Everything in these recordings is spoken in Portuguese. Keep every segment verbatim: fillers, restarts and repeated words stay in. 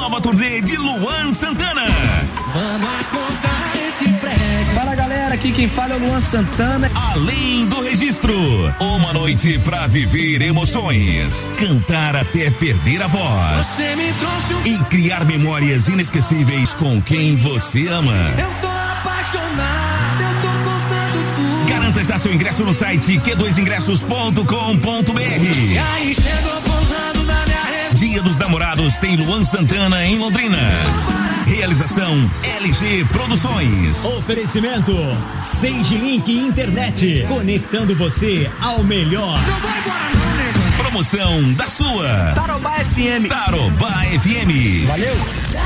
nova turnê de Luan Santana. Vamos acordar esse prédio. Fala galera, aqui quem fala é o Luan Santana. Além do registro, uma noite pra viver emoções, cantar até perder a voz. Você me trouxe um... E criar memórias inesquecíveis com quem você ama. Eu tô apaixonado, eu tô contando tudo. Garanta já seu ingresso no site q dois ingressos ponto com ponto b r. E aí chegou pousando na minha rede. Dia dos Namorados tem Luan Santana em Londrina. Realização L G Produções. Oferecimento Sage Link Internet, conectando você ao melhor. Não vai embora não, nego. Promoção da sua Tarobá F M. Tarobá F M. Valeu.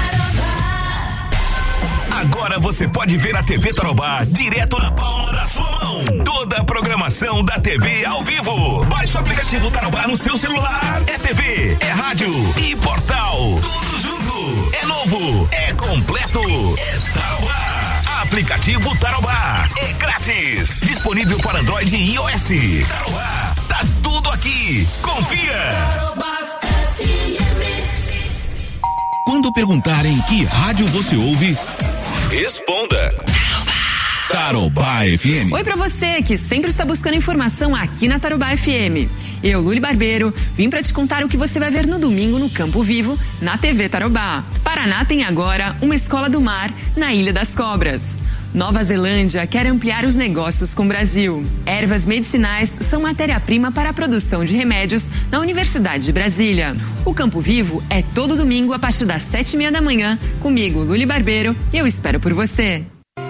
Agora você pode ver a T V Tarobá direto na palma da sua mão. Toda a programação da T V ao vivo. Baixe o aplicativo Tarobá no seu celular. É T V, é rádio e portal. Tudo junto. É novo, é completo. É Tarobá. Aplicativo Tarobá. É grátis. Disponível para Android e iOS. Tarobá. Tá tudo aqui. Confia. Tarobá F M. Quando perguntarem que rádio você ouve, responda Tarobá F M. Oi pra você que sempre está buscando informação aqui na Tarobá F M. Eu, Luli Barbeiro, vim pra te contar o que você vai ver no domingo no Campo Vivo, na T V Tarobá. Paraná tem agora uma escola do mar na Ilha das Cobras. Nova Zelândia quer ampliar os negócios com o Brasil. Ervas medicinais são matéria-prima para a produção de remédios na Universidade de Brasília. O Campo Vivo é todo domingo a partir das sete e meia da manhã, comigo, Luli Barbeiro, e eu espero por você.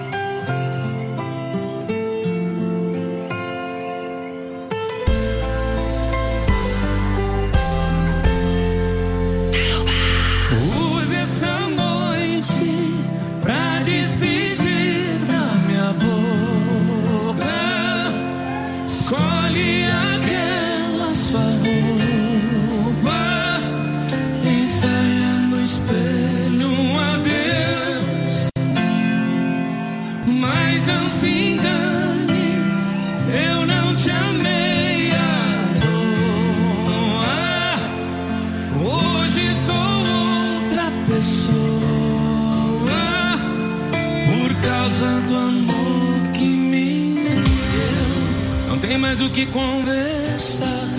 Use essa noite pra despedir da minha boca. Escolhe aquela sua roupa, ensaia no espelho um adeus. Mas não se engane, eu não te amei à toa. Hoje sou outra pessoa por causa do amor que me deu. Não tem mais o que conversar.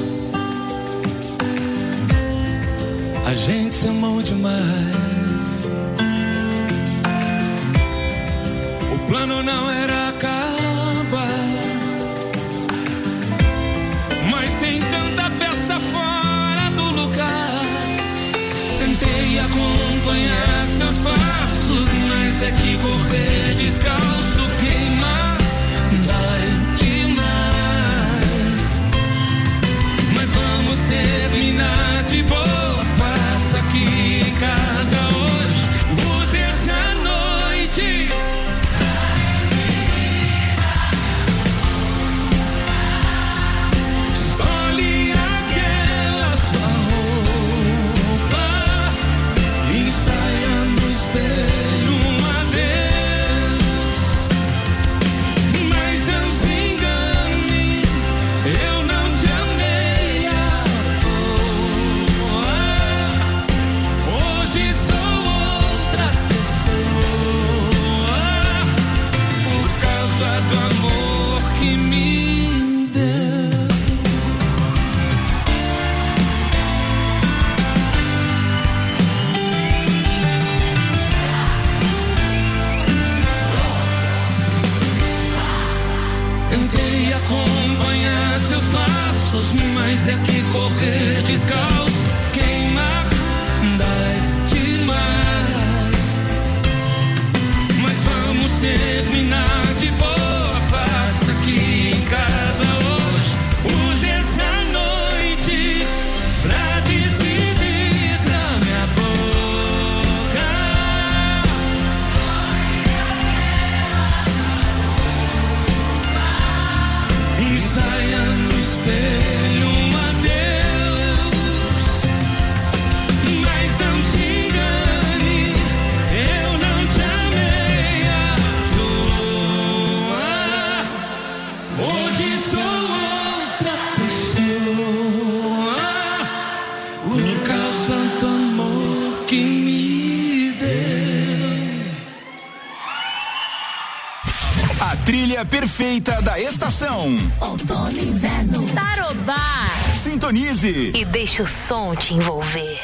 A gente se amou demais. O plano não era acabar, mas tem tanta peça fora do lugar. Tentei acompanhar seus passos, mas é que correr descalço queima, dói demais. Mas vamos terminar de boa, passa aqui em casa hoje. Use essa noite. Escolhe aquela sua roupa, ensaia no espelho um adeus. Mas não se engane, eu não te amei à toa. Hoje sou outra pessoa por causa do amor que me deu. Tentei acompanhar seus passos, mas é que correr descalço queima, dói demais. Mas vamos terminar de boa, passa aqui em casa hoje. Use essa noite pra despedir da minha boca. Ensaia no espelho um adeus. A trilha perfeita da estação. Outono e inverno. Tarobá. Sintonize. E deixa o som te envolver.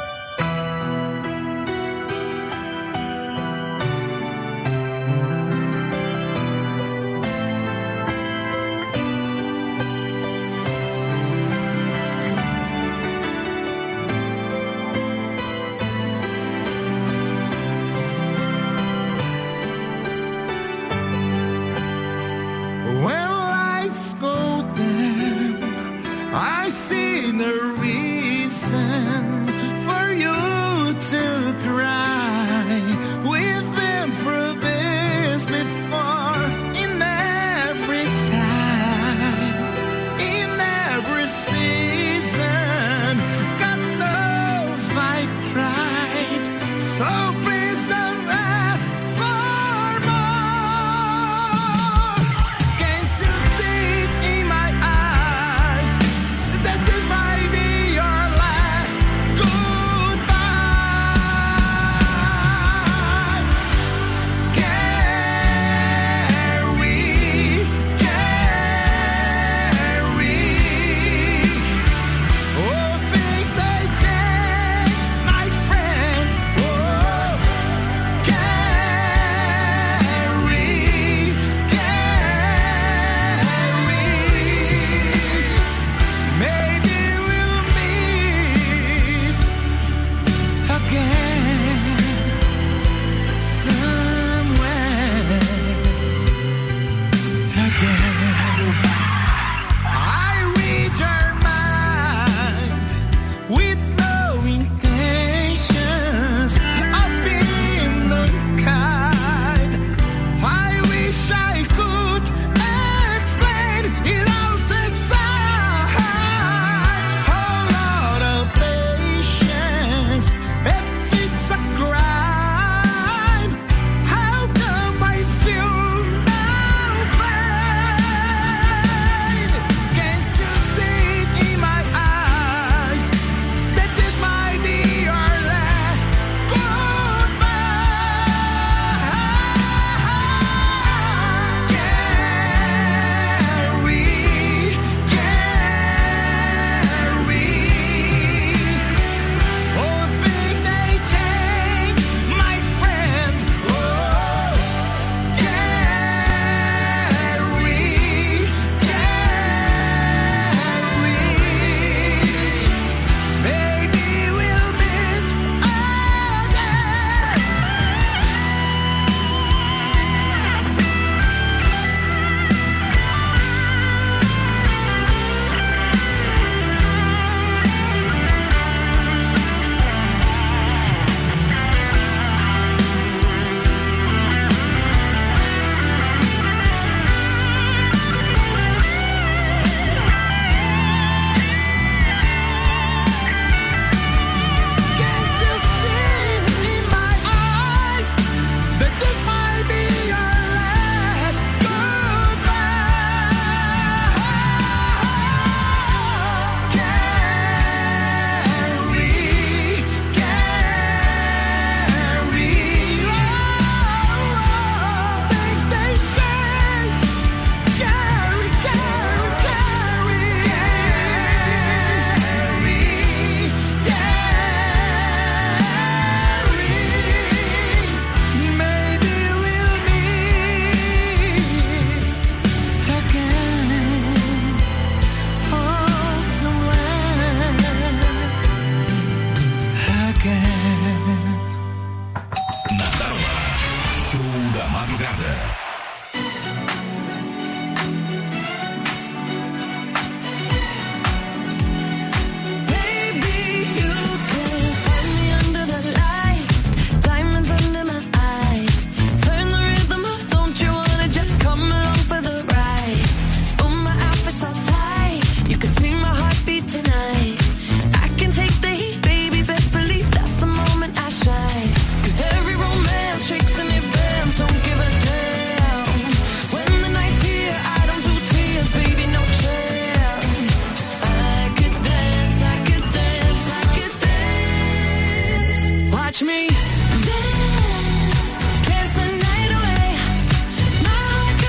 Watch me dance, dance the night away. My heart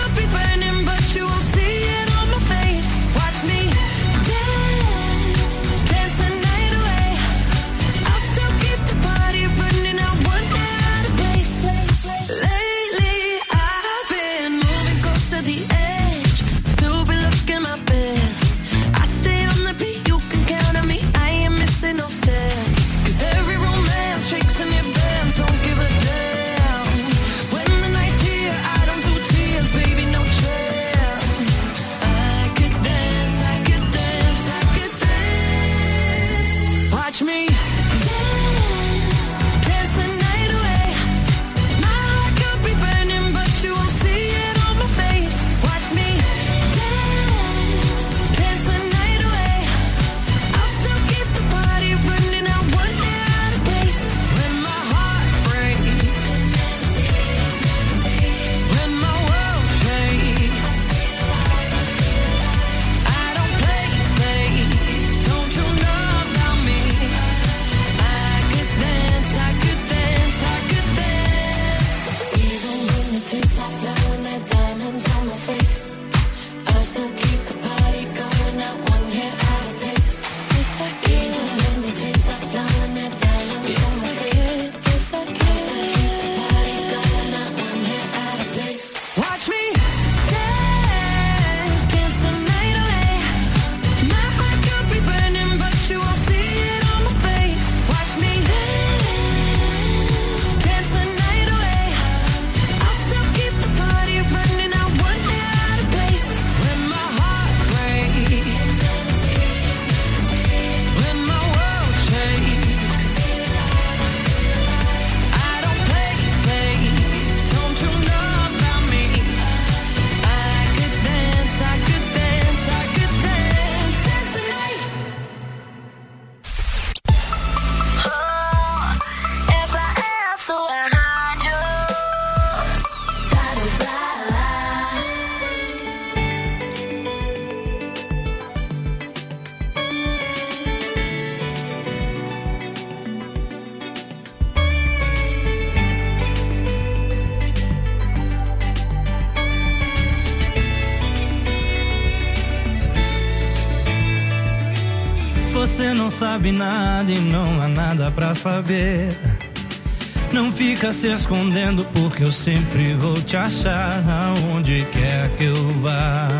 Você não sabe nada e não há nada pra saber. Não fica se escondendo porque eu sempre vou te achar aonde quer que eu vá.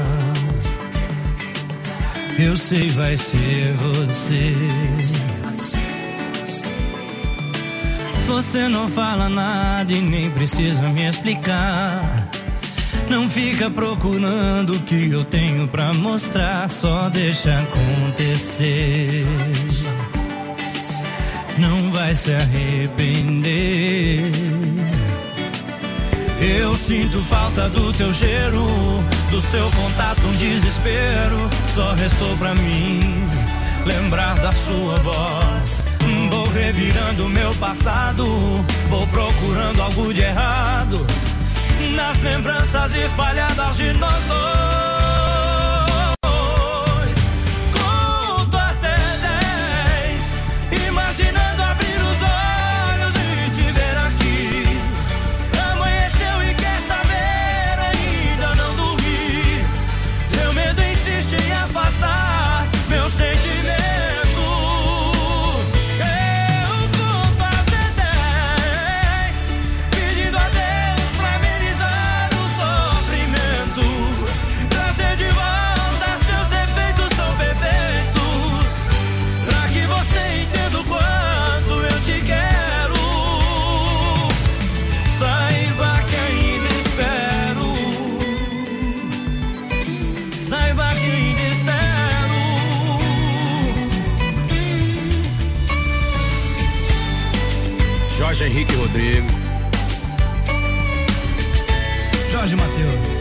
Eu sei vai ser você. Você não fala nada e nem precisa me explicar. Não fica procurando o que eu tenho pra mostrar, só deixa acontecer. Não vai se arrepender. Eu sinto falta do teu cheiro, do seu contato, um desespero. Só restou pra mim lembrar da sua voz. Vou revirando meu passado, vou procurando algo de errado nas lembranças espalhadas de nós dois. Conto até dez, imaginando abrir os olhos e te ver aqui. Amanheceu e quer saber, ainda não dormi. Seu medo insiste em afastar meu sentimento. Jorge Henrique Rodrigo, Jorge Mateus.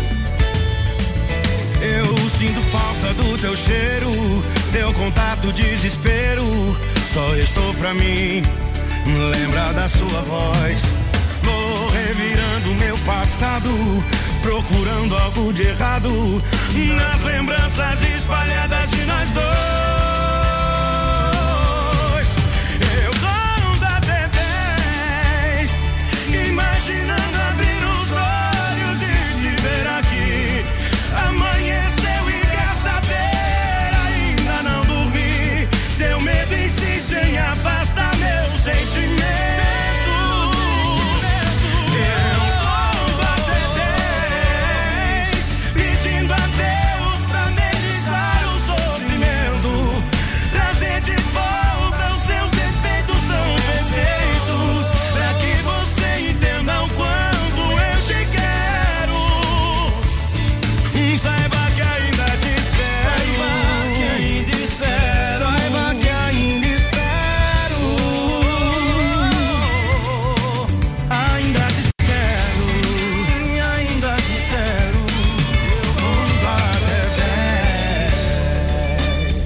eu sinto falta do teu cheiro, teu contato, desespero. Só restou pra mim lembrar da sua voz. Vou revirando meu passado, procurando algo de errado nas lembranças espalhadas de nós dois. Imaginando abrir os olhos e te ver aqui. Amanheceu e quer saber, ainda não dormi. Seu medo insiste em afastar meu sentimento. Eu conto até dez, pedindo a Deus pra amenizar o sofrimento. Trazer de volta os seus defeitos tão perfeitos, pra que você entendam quanto eu te quero. Saiba que ainda te espero. Saiba que ainda espero. Saiba que ainda espero. Ainda te espero. Ainda te espero. Eu conto até dez.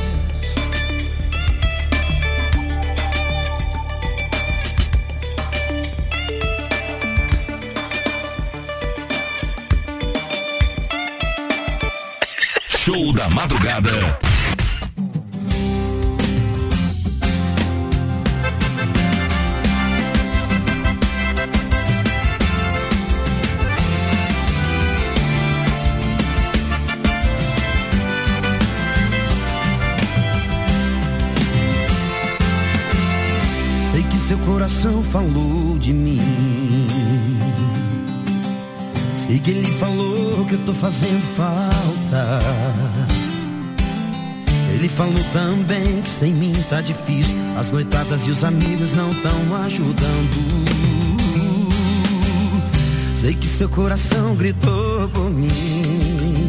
Show da madrugada. Sei que seu coração falou de mim. Sei que ele falou que eu tô fazendo falta. Ele falou também que sem mim tá difícil. As noitadas e os amigos não tão ajudando. Sei que seu coração gritou por mim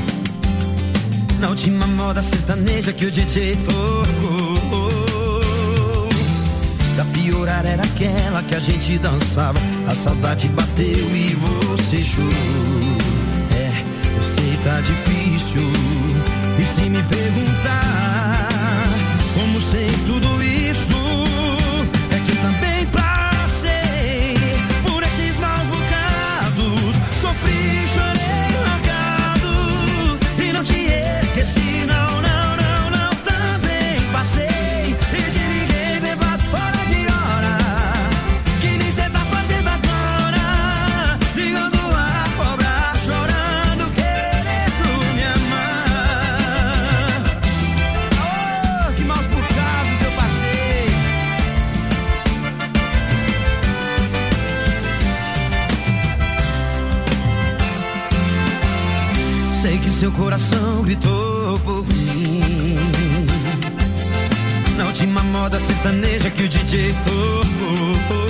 na última moda sertaneja que o D J tocou. Da piorar era aquela que a gente dançava. A saudade bateu e você chorou. É, eu sei tá difícil. E se me perguntar como sei tudo isso, é que eu também passei por esses maus bocados. Sofri, chorei, largado e não te esqueci, não, não, não, não. Também passei e te liguei bêbado fora de hora, que nem cê tá fazendo agora, ligando a cobrar, chorando, querendo me amar. Oh, que maus que seu coração gritou por mim. Na última moda sertaneja que o D J tocou.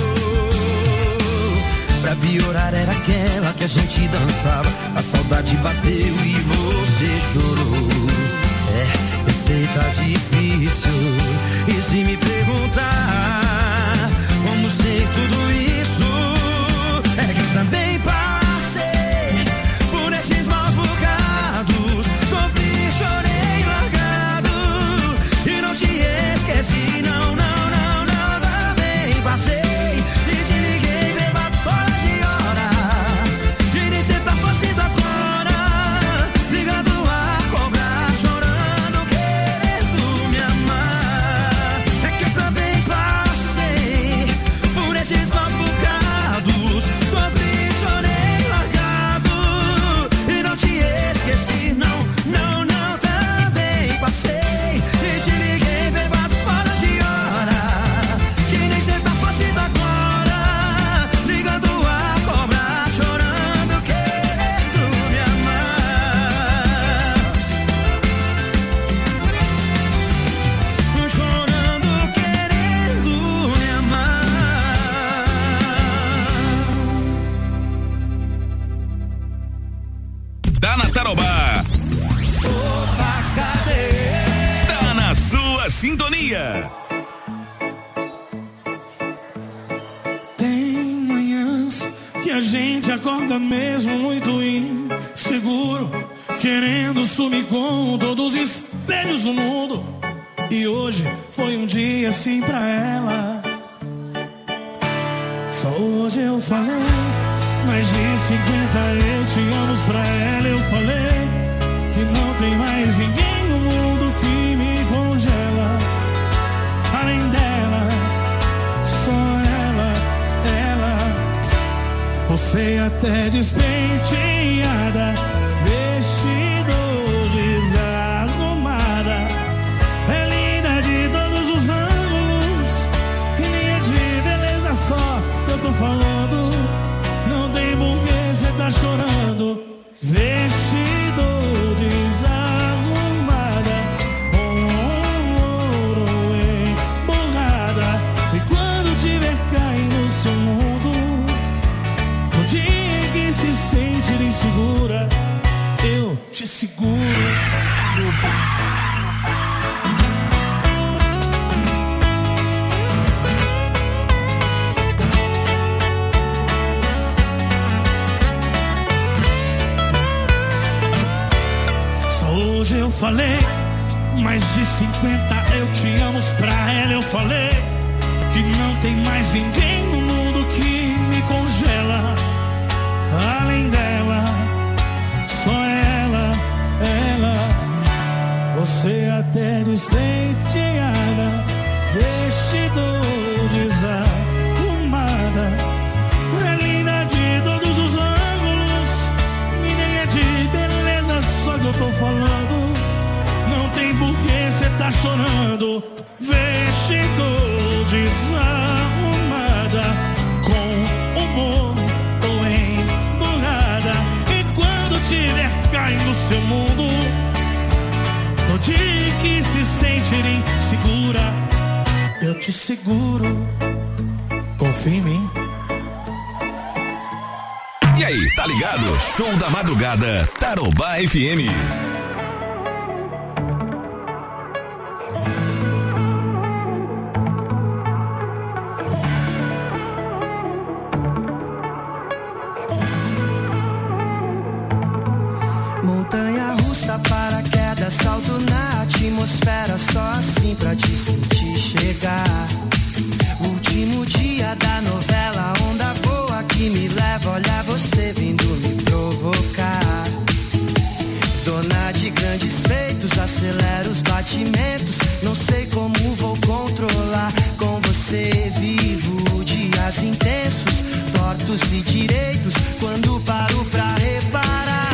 Pra piorar era aquela que a gente dançava. A saudade bateu e você chorou. É, eu sei tá difícil. E se me perguntar como sei tudo isso, é que eu também passei por esses maus bocados. Sofri, chorei, largado e não te esqueci, não, não, não, não. Também passei. Sintonia. Tem manhãs que a gente acorda mesmo muito inseguro, querendo sumir com todos os espelhos do mundo. E hoje foi um dia assim pra ela. Só hoje eu falei mais de cinquenta eu te amo pra ela. Eu falei que não tem mais ninguém no mundo que me congela. Além dela, só ela, ela. Você até despenteada, vestido desarrumada, é linda de todos os ângulos, e nem é de beleza só que eu tô falando. Não tem porquê cê tá chorando. Vestido desarrumada, com ouro emborrada. E quando te ver cair no seu mundo, no dia que se sentir insegura, eu te seguro. Hoje eu falei mais de cinquenta eu te amo pra ela. Eu falei que não tem mais ninguém no mundo que me congela. Além dela, só ela, ela. Você até despenteada, vestido desarrumada, é linda de todos os ângulos, e nem é de beleza só que eu tô falando. Não tem porquê cê tá chorando. Vestido desarrumada, com humor ou emburrada. E quando tiver caindo no seu mundo, no dia que se sentir insegura, eu te seguro. Confia em mim. E aí, tá ligado? Show da madrugada, Tarobá F M. Montanha russa, paraquedas, salto na atmosfera, só assim pra te sentir chegar. Último dia da novela, onda boa que me leva, olha você vindo me provocar. Dona de grandes feitos, acelera os batimentos, não sei como vou controlar. Com você vivo dias intensos, tortos e direitos, quando paro pra reparar.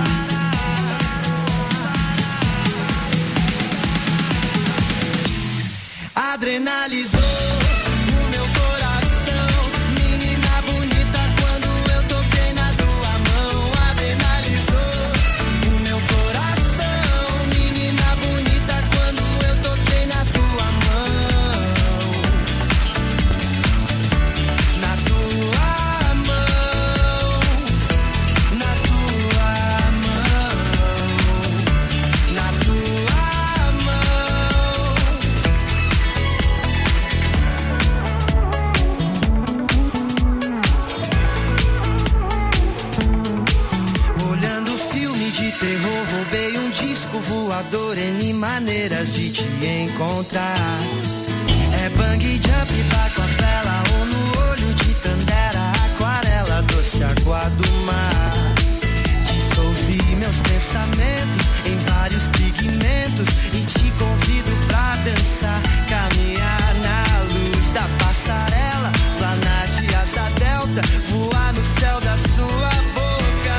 Adrenalizou o meu coração, menina bonita, quando eu toquei na tua mão. Adrenalizou o meu coração. sua dor, N maneiras de te encontrar. É bang jump, baco a vela, ou no olho de Tandera, aquarela, doce água do mar. Dissolvi meus pensamentos em vários pigmentos e te convido pra dançar, caminhar na luz da passarela, planar de asa delta, voar no céu da sua boca.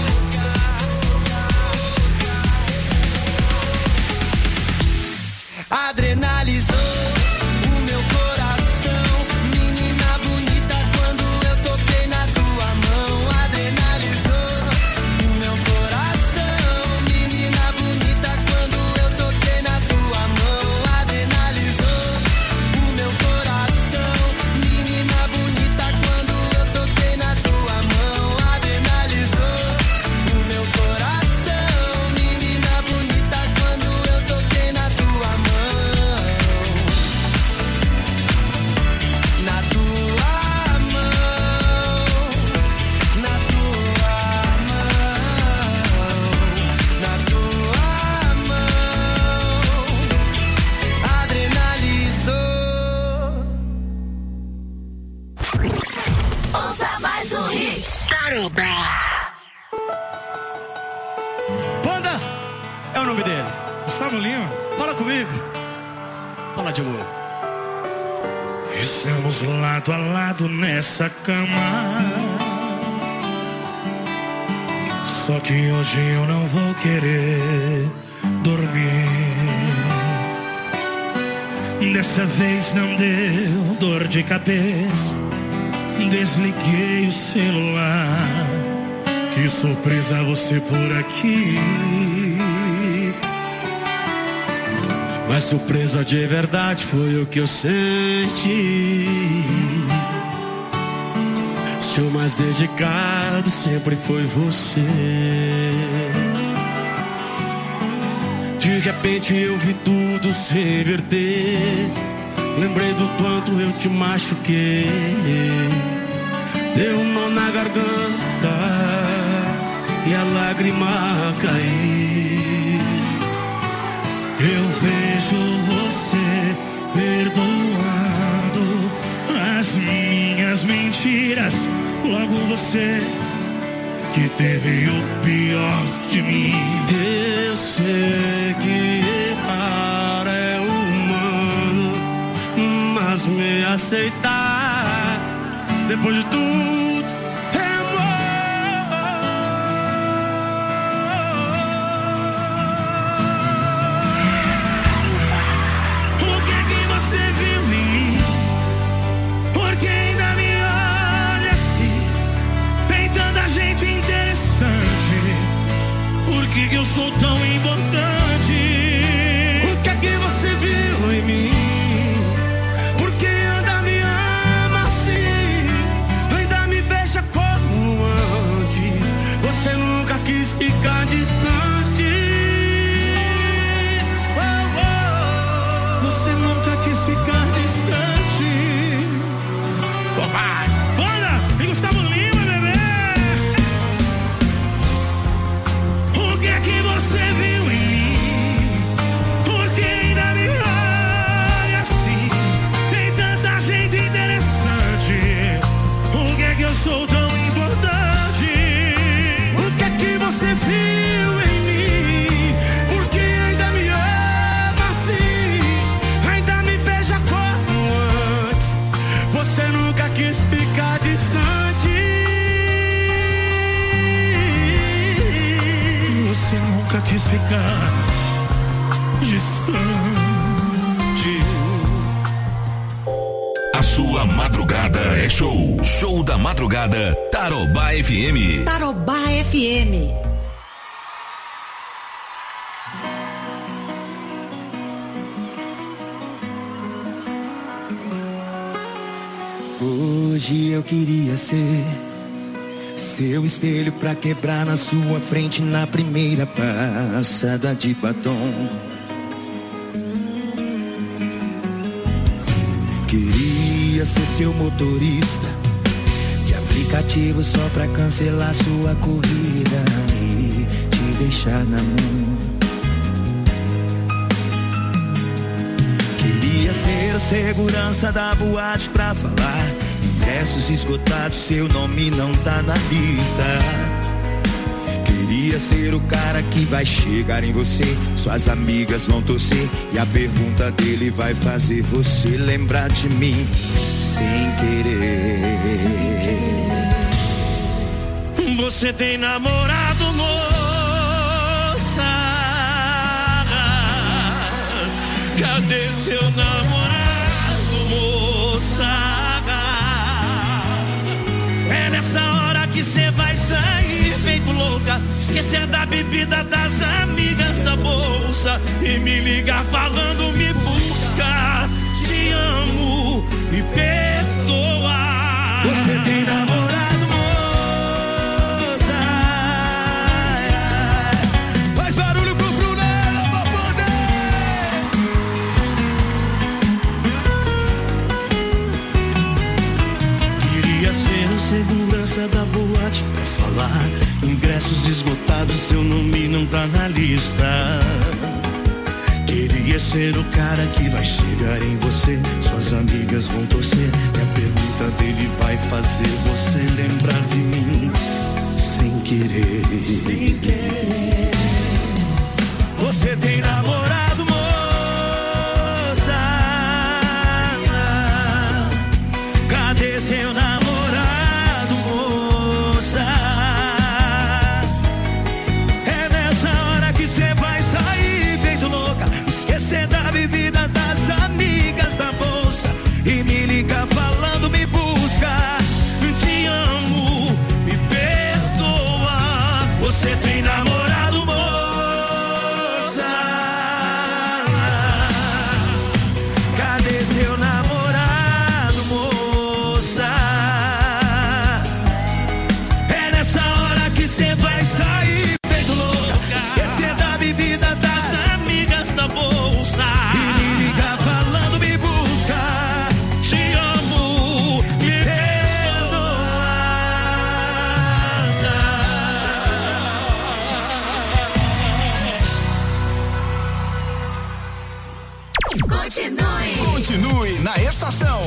Adrenalizou o meu coração, menina bonita, quando eu toquei na tua mão. Adrenalizou o meu coração, menina bonita, quando eu toquei na tua mão. Adrenalizou o meu coração, menina bonita, quando eu toquei na tua mão. Adrenalizou o meu coração, menina bonita, quando eu toquei na tua mão. Na tua mão, na tua mão, na tua mão, adrenalizou. Ouça mais um hit. Tarobá. Panda é o nome dele. Gustavo Lima, fala comigo. Fala de amor. Estamos lado a lado nessa cama, só que hoje eu não vou querer dormir. Dessa vez não deu dor de cabeça, desliguei o celular. Que surpresa você por aqui. Mas surpresa de verdade foi o que eu senti. Seu mais dedicado sempre foi você. De repente eu vi tudo se reverter. Lembrei do quanto eu te machuquei. Deu um nó na garganta e a lágrima caiu. Eu vejo você perdoando as minhas mentiras. Logo você que teve o pior de mim. Eu sei que errar é humano, mas me aceitar depois de tudo que eu sou tão importante. O que é que você viu em mim? Por que ainda me ama assim? Ainda me beija como antes. Você nunca quis ficar distante. Oh, oh. Você nunca quis ficar distante. Oh, vai. Bora! E Gustavo Lima, bebê! O que é que você viu em mim? Por que ainda me olha assim? Tem tanta gente interessante. O que é que eu sou tão importante? O que é que você viu em mim? Por que ainda me ama assim? Ainda me beija como antes. Você nunca quis ficar distante. Você nunca quis ficar distante. A sua madrugada é show. Show da madrugada, Tarobá F M. Tarobá F M. Hoje eu queria ser seu espelho pra quebrar na sua frente na primeira passada de batom. Queria ser seu motorista de aplicativo só pra cancelar sua corrida e te deixar na mão. Queria ser o segurança da boate pra falar. Ingressos esgotados, seu nome não tá na lista. Queria ser o cara que vai chegar em você, suas amigas vão torcer e a pergunta dele vai fazer você lembrar de mim sem querer. Você tem namorado, moça? Cadê seu namorado, moça? É nessa hora que cê vai sair feito louca, esquecer da bebida, das amigas, da bolsa e me ligar falando me busca. Te amo, me perdoa. Você tem namorado, moça? Faz barulho pro Brunella pra poder. Queria ser o segurança da boate pra falar. Ingressos esgotados, seu nome não tá na lista. Queria ser o cara que vai chegar em você, suas amigas vão torcer e a pergunta dele vai fazer você lembrar de mim sem querer. Sem querer. Você tem namorado, moça? Cadê seu namorado, moça? É nessa hora que cê vai sair feito louca, esquecer da bebida, das amigas, da bolsa e me liga falando me busca. Te amo, me perdoa. Você tem namorado, moça? Cadê seu namorado, moça? É nessa hora que cê vai sair feito louca, esquecer da bebida, das amigas, da bolsa e me liga falando me busca. Te amo, me perdoa. Continue. Continue na estação.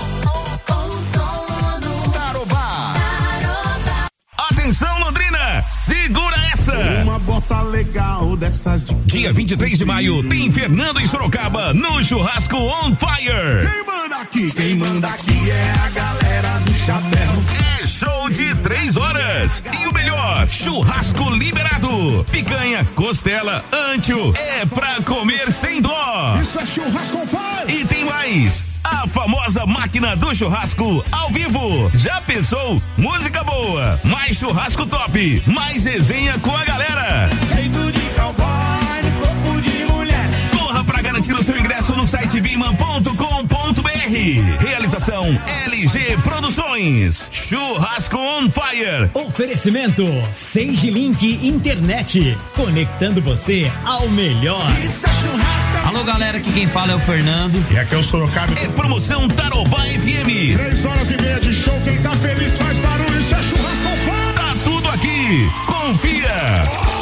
Tarobá. Atenção, Londrina, segura essa. Uma bota legal dessas de... Dia vinte e três de maio, tem Fernando em Sorocaba, no Churrasco On Fire. Quem manda aqui, quem manda aqui é a galera do chapéu. É show de três horas. E o melhor, churrasco liberado. Picanha, costela, antio, é pra comer sem dó. Isso é churrasco on fire. E tem mais, a famosa máquina do churrasco ao vivo. Já pensou? Música boa, mais churrasco top, mais resenha com a galera. Jeito de cowboy no corpo de mulher. Corra pra garantir o seu ingresso no site biman ponto com ponto br. Realização L G Produções. Churrasco on Fire. Oferecimento Sage Link Internet, conectando você ao melhor. Isso é churrasco. Alô, galera, aqui quem fala é o Fernando. E aqui é o Sorocaba. É promoção Tarobá F M. Três horas e meia de show, quem tá feliz faz barulho, isso é churrasco on fire. Tá tudo aqui, confia.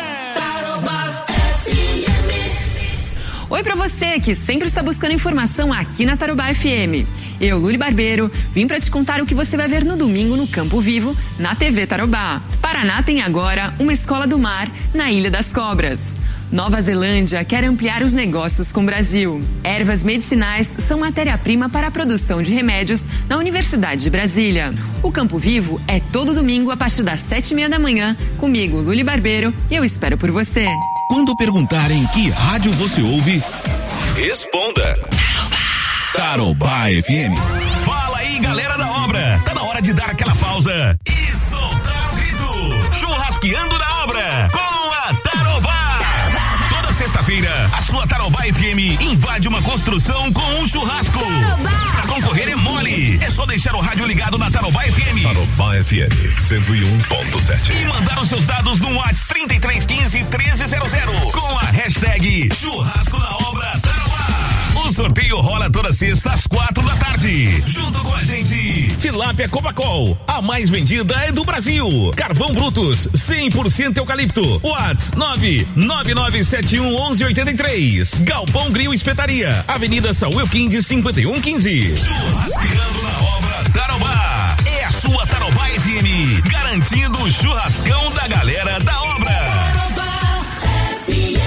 Oi pra você que sempre está buscando informação aqui na Tarobá F M. Eu, Luli Barbeiro, vim pra te contar o que você vai ver no domingo no Campo Vivo, na T V Tarobá. Paraná tem agora uma escola do mar na Ilha das Cobras. Nova Zelândia quer ampliar os negócios com o Brasil. Ervas medicinais são matéria-prima para a produção de remédios na Universidade de Brasília. O Campo Vivo é todo domingo a partir das sete e meia da manhã, comigo, Luli Barbeiro, e eu espero por você. Quando perguntarem que rádio você ouve, responda Tarobá F M. Fala aí, galera da obra. Tá na hora de dar aquela pausa e soltar o grito. Churrasqueando na obra com a Tarobá. Toda sexta-feira, a sua Tarobá F M invade uma construção com um churrasco. Tarobá. Pra concorrer é mole. É só deixar o rádio ligado na Tarobá F M. Tarobá F M cento e um ponto sete. E mandar os seus dados no WhatsApp trinta e três quinze, treze zero zero com a hashtag Churrasco na Obra Tarobá. O sorteio rola toda sexta às quatro da tarde. Junto com a gente, Tilápia Copacol, a mais vendida é do Brasil. Carvão Brutus, cem por cento eucalipto. Whats nove nove nove sete um um um oito três. Galpão Grill Espetaria, Avenida São Wilkins cinquenta e um quinze. Churrasqueando na obra Tarobá. É a sua Tarobá F M, garantindo o churrascão da galera da obra. Tarobá F M.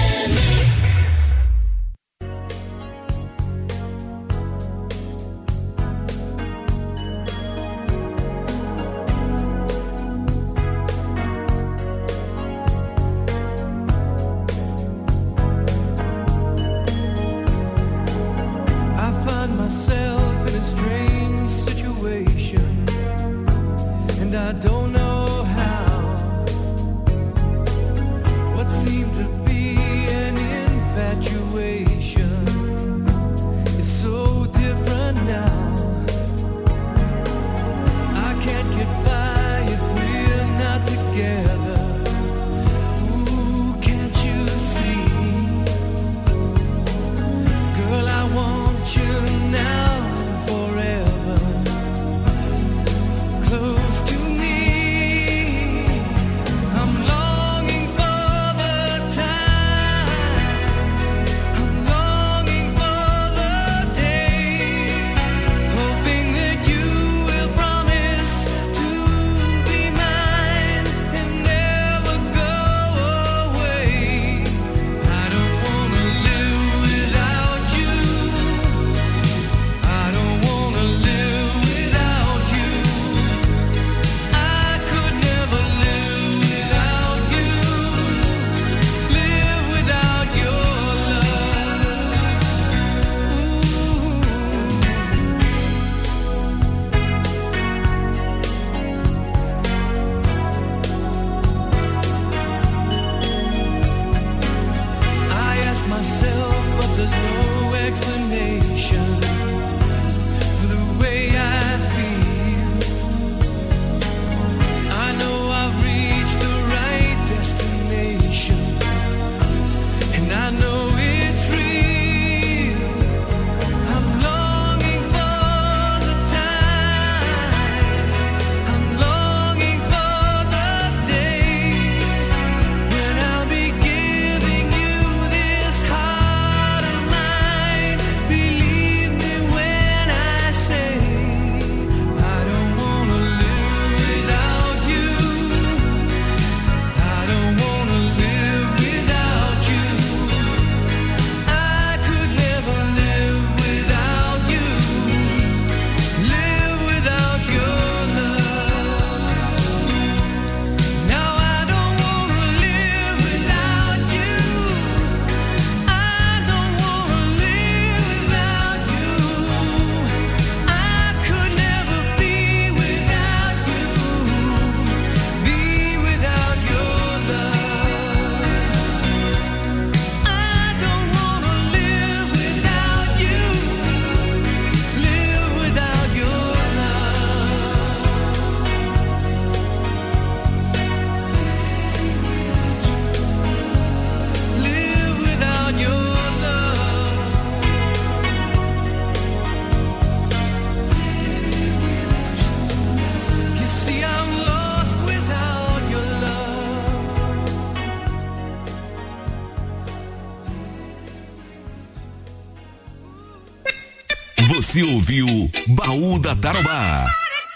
Você ouviu Baú da Tarobá.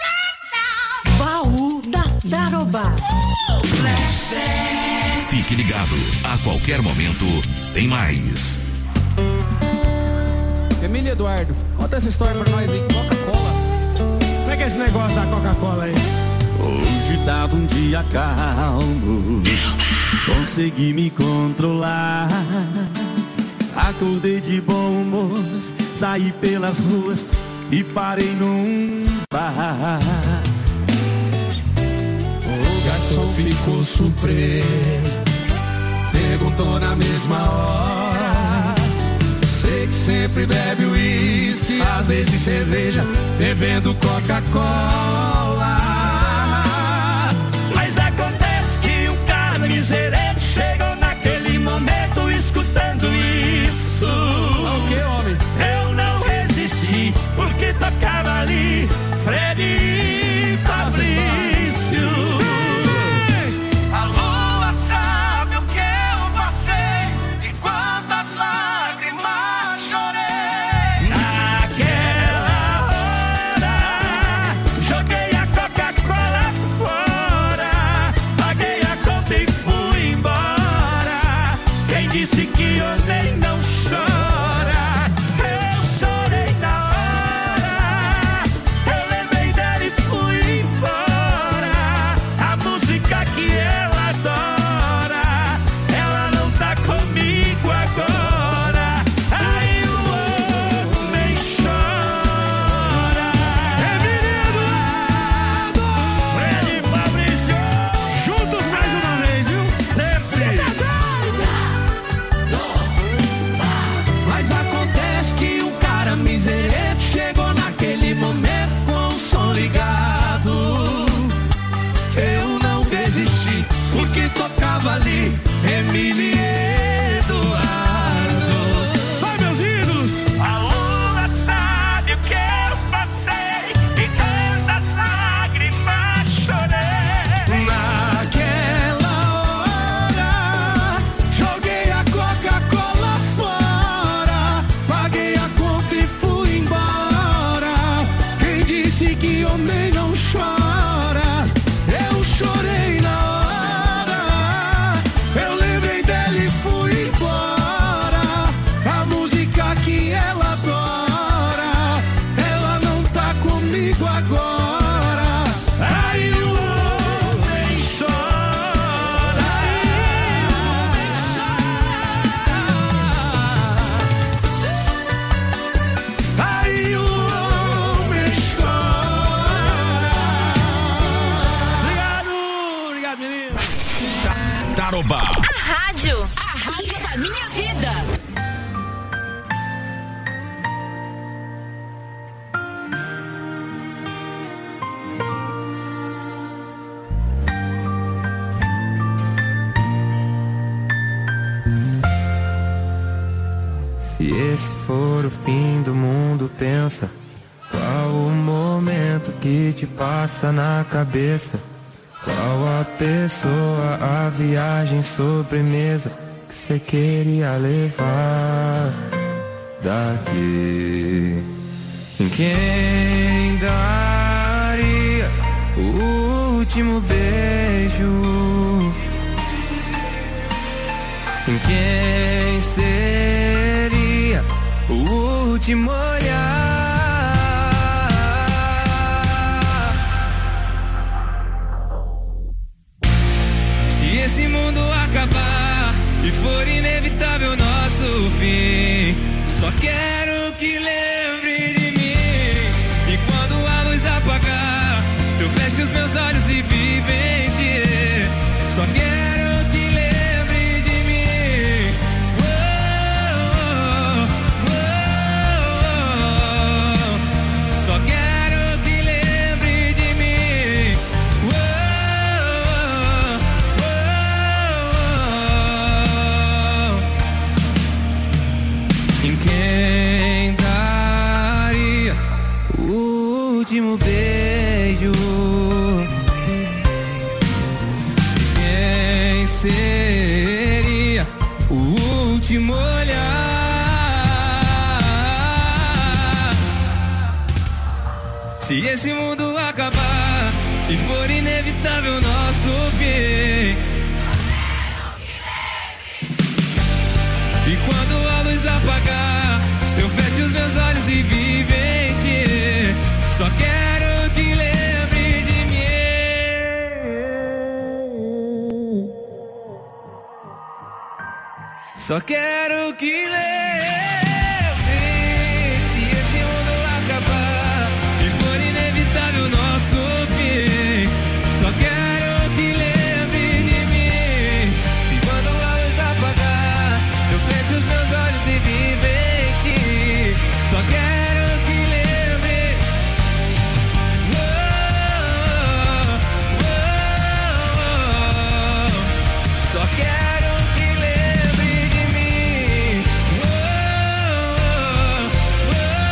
Baú da Tarobá. Fique ligado, a qualquer momento tem mais. Emília Eduardo, conta essa história pra nós aí, Coca-Cola. Como é que é esse negócio da Coca-Cola aí? Hoje tava um dia calmo, consegui me controlar. Acordei de bom humor, saí pelas ruas e parei num bar. O garçom ficou surpreso, perguntou na mesma hora. Sei que sempre bebe uísque, às vezes cerveja, bebendo Coca-Cola. Mas acontece que um cara miserento chegou naquele momento escutando isso. O que, homem? Eu Camille e Eduardo. Vai, meus ídolos! A lua sabe o que eu passei e tantas lágrimas chorei. Naquela hora, joguei a Coca-Cola fora, paguei a conta e fui embora. Quem disse que homem não chora? Eu chorei na hora, eu lembrei dela e fui embora. A música que ela adora, ela não tá comigo agora. Aí o homem chora, aí o homem chora, aí o homem chora. Obrigado, obrigado, menino. Tarobá. A rádio. A rádio da minha vida. Se esse for o fim do mundo, pensa. Qual o momento que te passa na cabeça? Qual a pessoa, a viagem, sobremesa que cê queria levar daqui? Em quem daria o último beijo? Em quem seria o último olhar? Se esse mundo acabar e for inevitável nosso fim, só quero que lembre de mim. E quando a luz apagar, eu fecho os meus olhos e vivo em ti. Só quero que lembre de mim. Oh, oh, oh, oh. Só quero que lembre de mim. Oh, oh, oh. Em quem daria o último beijo? Quem seria o último olhar? Se esse mundo acabar e for inevitável nosso fim, e quando a luz apagar, eu fecho os meus olhos e vivo em ti. Só quero que lembre de mim. Só quero que lembre. Se esse mundo acabar e for inevitável nosso fim, só quero que lembre de mim. Se quando a luz apagar, eu fecho os meus olhos e vivo em ti. Só quero que lembre. Oh, oh, oh. Só quero que lembre de mim. Oh, oh,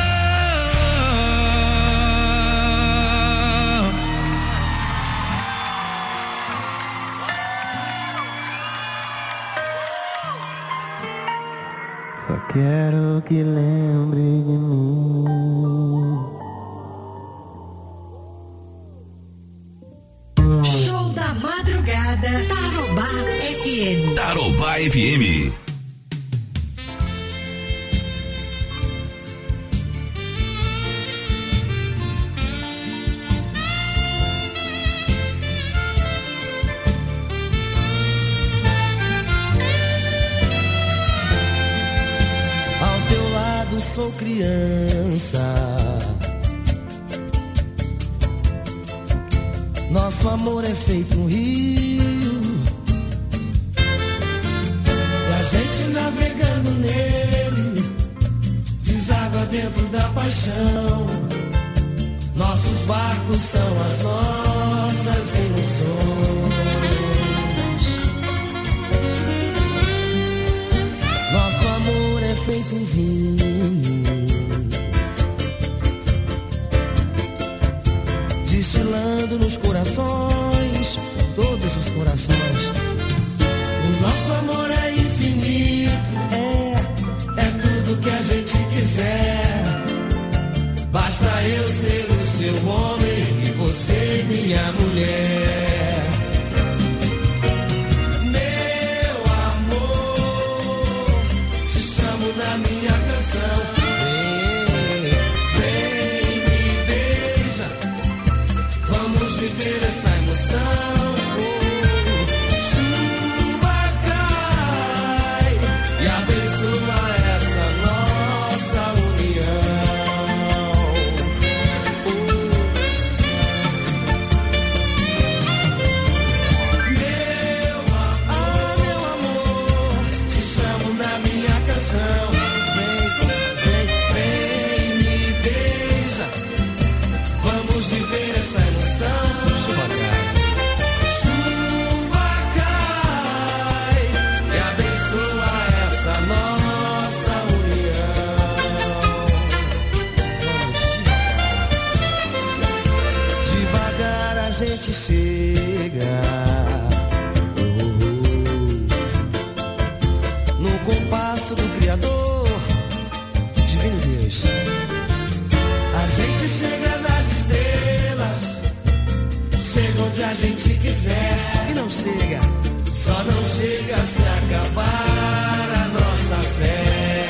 oh. Só quero que lembre de mim. Show da madrugada, Tarobá F M. Tarobá F M. Ao teu lado sou criança, nosso amor é feito um rio, e a gente navegando nele deságua dentro da paixão. Nossos barcos são as nossas emoções. feito um vinho, destilando nos corações, todos os corações. O nosso amor é infinito, é, é tudo que a gente quiser. Basta eu ser o seu homem e você minha mulher. Meu amor, te chamo na minha canção. Vem, vem, me beija, vamos viver essa emoção. Chuva cai e abençoa essa nossa união. A gente chega oh, oh, no compasso do Criador, Divino Deus. A gente chega nas estrelas, chega onde a gente quiser. E não chega, só não chega se acabar a nossa fé.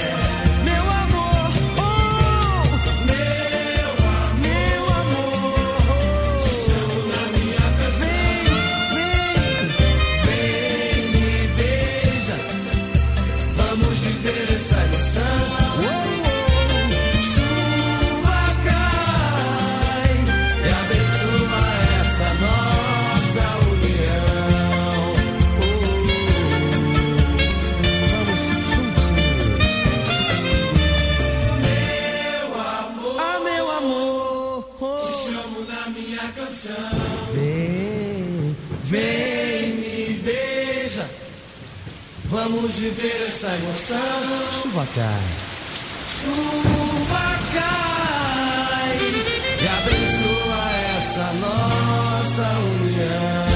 Vamos viver essa emoção. Chuva cai, chuva cai e abençoa essa nossa união.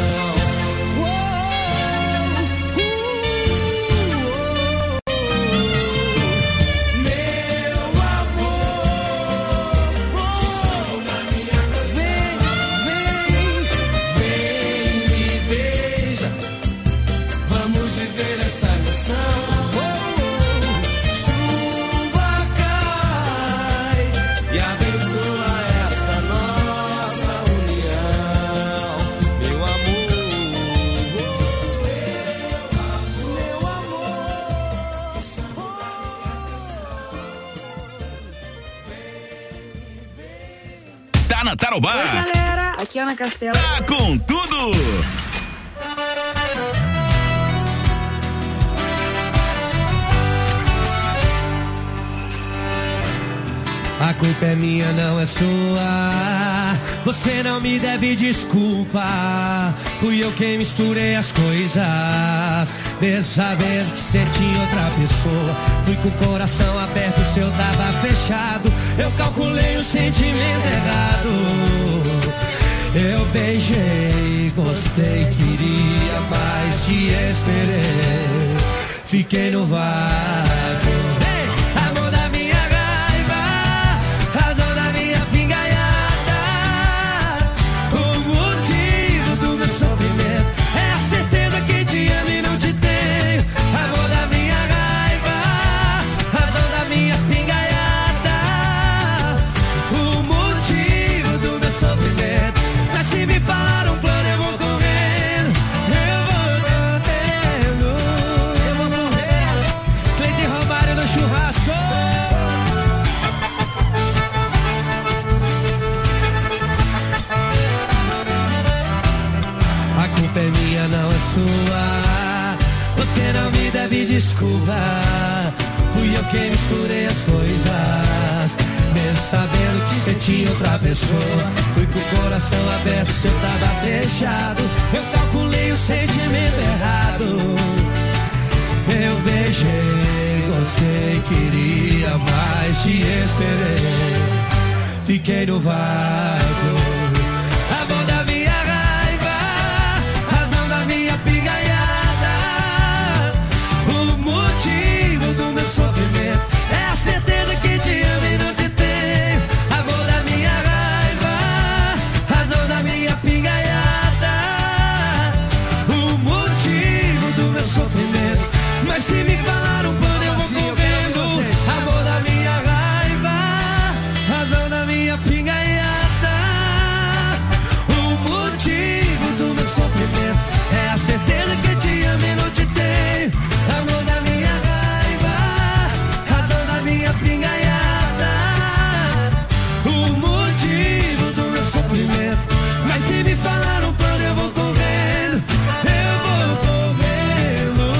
Na Tarobá. Oi, galera, aqui é Ana Castela. Tá com tudo. A culpa é minha, não é sua. Você não me deve desculpa. Fui eu quem misturei as coisas, mesmo sabendo que você tinha outra pessoa. Fui com o coração aberto, o seu tava fechado. Eu calculei o sentimento errado. Eu beijei, gostei, queria mais, te esperei. Fiquei no vácuo. Você não me deve desculpa. Fui eu quem misturei as coisas, mesmo sabendo que você tinha outra pessoa. Fui com o coração aberto, seu tava fechado. Eu calculei o sentimento errado. Eu beijei, gostei, nem queria, mas te esperei. Fiquei no vácuo, amor da minha raiva, razão da minha pingaiada. O motivo do meu sofrimento é a certeza que te amo e não te tenho. Amor da minha raiva, razão da minha pingaiada. O motivo do meu sofrimento, mas se me falar um plano eu vou correndo. Amor da minha raiva, razão da minha pingaiada. O motivo do meu sofrimento é a certeza que te amo e não te tenho. Amor da minha raiva, razão da minha pingaiada. O motivo do meu sofrimento, mas se me falar um plano eu vou correndo. Eu vou correndo.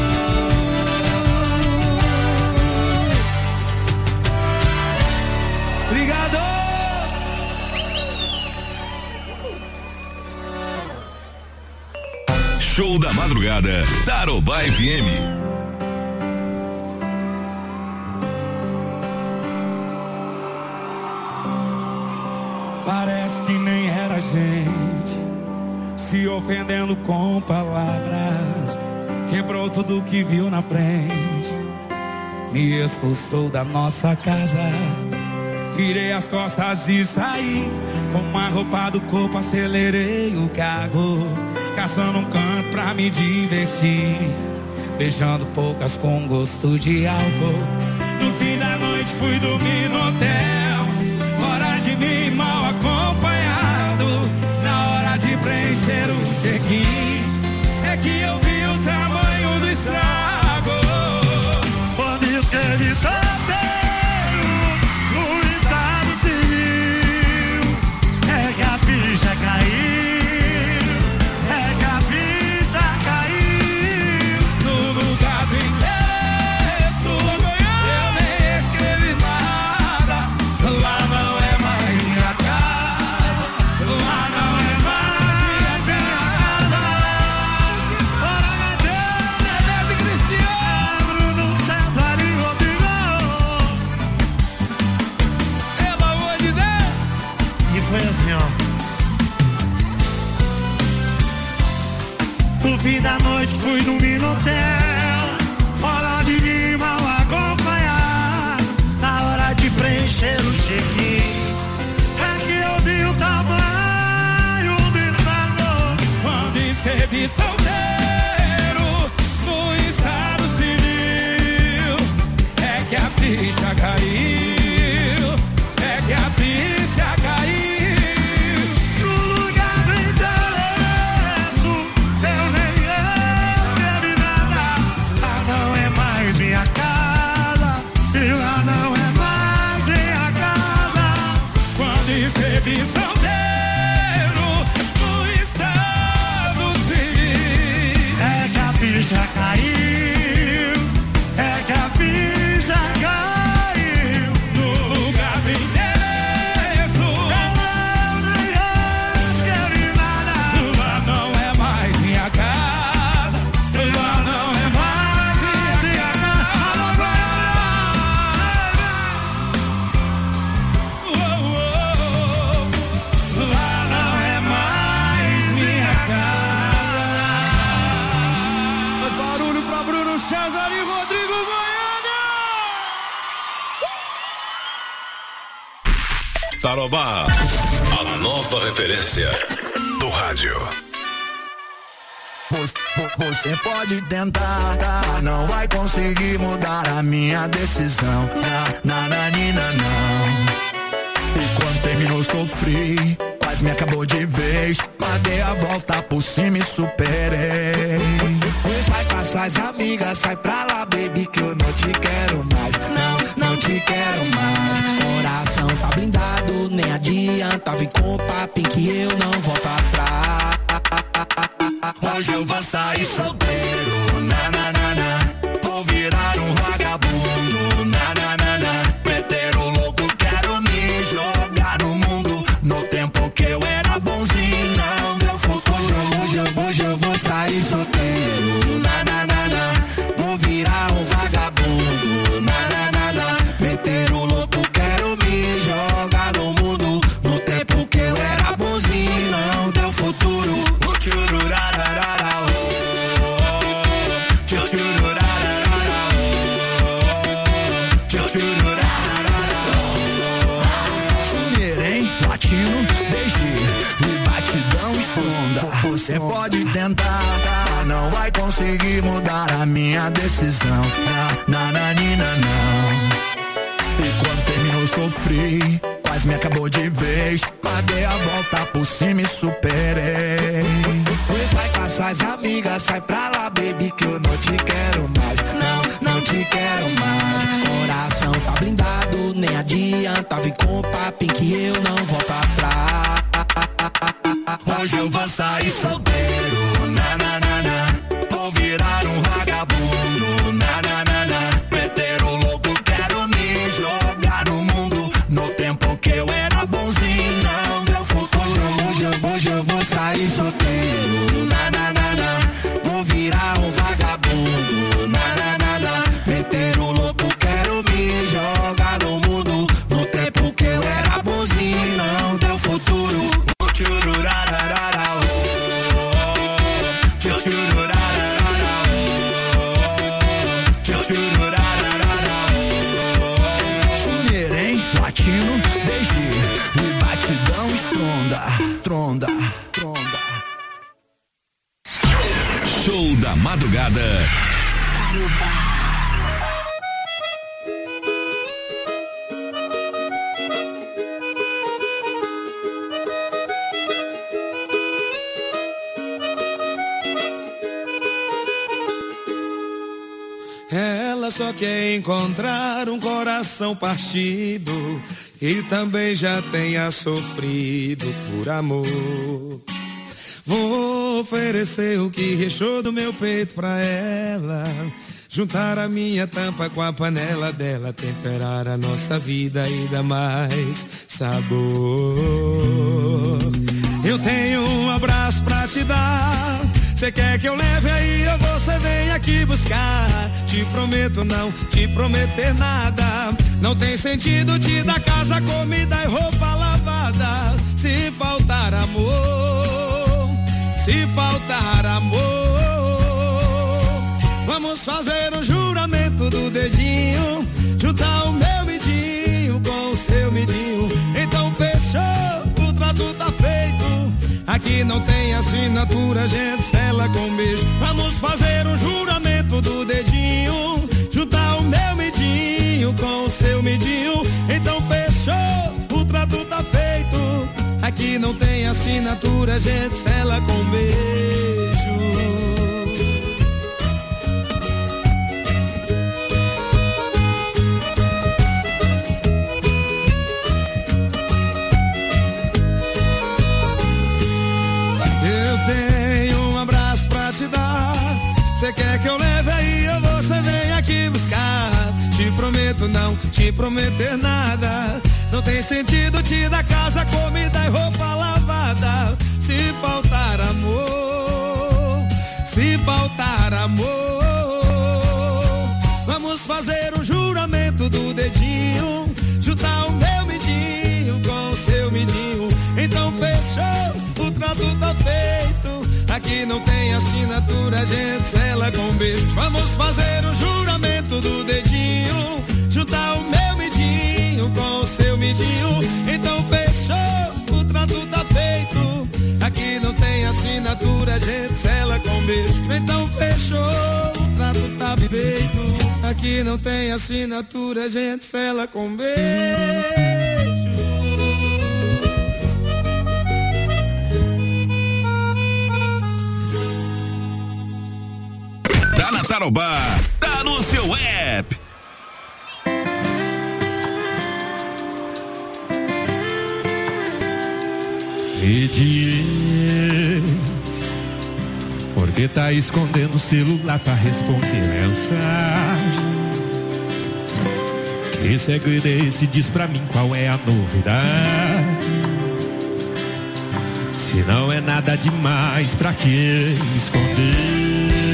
Obrigado! Show da madrugada, Tarobá F M. Parece que nem era gente, se ofendendo com palavras. Quebrou tudo que viu na frente, me expulsou da nossa casa. Virei as costas e saí, com uma roupa do corpo acelerei o carro, caçando um canto pra me divertir, beijando poucas com gosto de álcool. No fim da noite fui dormir no hotel, fora de mim, mal acompanhado. Na hora de preencher o check-in, é que eu vi o tamanho do estrago. Quando escrevi solteiro no estado civil, é que a ficha caiu, é que a ficha caiu. No lugar do endereço eu nem escrevi nada. Lá não é mais minha casa, lá não é mais minha casa. Ora na Deus, é Beto e Cristiano, no centro ali Rodrigo. Pelo amor de Deus. E foi assim, ó. No fim da noite fui dormir no hotel, fora de mim, mal acompanhado. Na hora de preencher o check-in, é que eu vi o tamanho do estrago. Quando escrevi solteiro no estado civil, é que a ficha caiu, é que a ficha caiu. Escrevi solteiro no estado civil, é que a ficha caiu, é que a ficha caiu. No lugar do endereço eu não escrevi nada. Lá não é mais minha casa, lá não é mais minha casa. César e Rodrigo Goiânia. Tarobá, a nova referência do rádio. Você pode tentar, tá? Não vai conseguir mudar a minha decisão. Na, na, na, nina, não. E quando terminou sofri, quase me acabou de vez, mas dei a volta por cima e superei. Vai com as suas amigas, sai pra lá, baby, que eu não te quero mais. Não, não te quero mais. Coração tá blindado, nem adianta vir com o papinho que eu não volto atrás. Hoje eu vou sair solteiro, na, na, na, na. Vou virar um vagabundo, na, na, na, na. Meter o louco, quero me jogar no mundo. No tempo que eu era bonzinho, não deu futuro. Hoje eu vou, hoje eu vou sair solteiro, na, na, na, na. Vou virar um vagabundo, na, na, na, na. Você pode tentar, não vai conseguir mudar a minha decisão. Na, na, na, na, não. E quando terminou sofri, quase me acabou de vez, mas dei a volta por cima e superei. E vai com as suas amigas, sai pra lá, baby, que eu não te quero mais. Não, não te quero mais. Coração tá blindado, nem adianta vir com papinho que eu não volto atrás. Hoje eu vou sair solteiro, na, na, na, na. Vou virar um vagabundo, na, na, na, na. Meter o louco, quero me jogar no mundo. No tempo que eu era bonzinho, não deu futuro. Hoje eu vou, hoje eu vou sair solteiro, na, na, na, na. Vou virar um vagabundo, na, na, na, na. Meter o louco, quero me jogar no mundo. No tempo que eu era bonzinho, não deu futuro. Chumeira, hein? Latino, D G e batidão estronda, tronda, tronda. Show da madrugada. Ela só quer encontrar um coração partido e também já tenha sofrido por amor. Vou oferecer o que restou do meu peito pra ela, juntar a minha tampa com a panela dela, temperar a nossa vida e dar mais sabor. Eu tenho um abraço pra te dar. Cê quer que eu leve aí ou você vem aqui buscar? Te prometo não te prometer nada. Não tem sentido te dar casa, comida e roupa lavada. Se faltar amor, se faltar amor, vamos fazer um juramento do dedinho, juntar o meu midinho com o seu midinho. Então fechou, o trato tá feito. Aqui não tem assinatura, gente sela com beijo. Vamos fazer um juramento do dedinho, juntar o meu midinho com o seu midinho. Então fechou, o trato tá feito. Aqui não tem assinatura, gente sela com beijo. Cê quer que eu leve aí ou você vem aqui buscar? Te prometo não te prometer nada. Não tem sentido te dar casa, comida e roupa lavada. Se faltar amor, se faltar amor, vamos fazer um juramento do dedinho, juntar o meu midinho com o seu midinho. Então fechou, o trato tá feito. Aqui não tem assinatura, gente sela com beijo. Vamos fazer um juramento do dedinho, juntar o meu midinho com o seu midinho. Então fechou, o trato tá feito. Aqui não tem assinatura, gente sela com beijo. Então fechou, o trato tá feito. Aqui não tem assinatura, gente sela com beijo. Tá na Tarobá, tá no seu app. Me diz, por que tá escondendo o celular pra responder mensagem? Que segredo é esse? Diz pra mim qual é a novidade. Se não é nada demais, pra que esconder?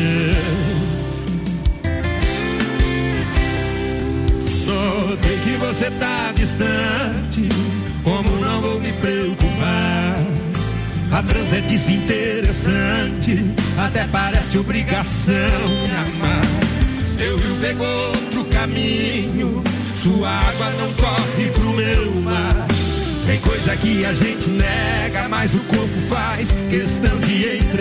Notei que você tá distante, como não vou me preocupar? A trans é desinteressante, até parece obrigação me amar. Seu rio pegou outro caminho, sua água não corre pro meu mar. Tem coisa coisa que a gente nega, mas o corpo faz questão de entender.